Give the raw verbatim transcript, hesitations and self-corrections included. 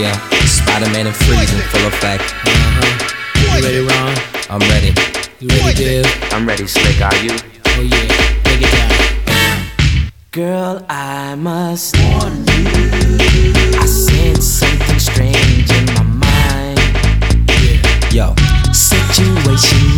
yeah. Spider-Man and Freeze in full effect. Uh-huh. You ready, Ron? I'm ready. You ready, Div? I'm ready, Slick, are you? Oh yeah, take it down. Girl, I must warn you, I sense something strange in my mind. Yeah. Yo, situation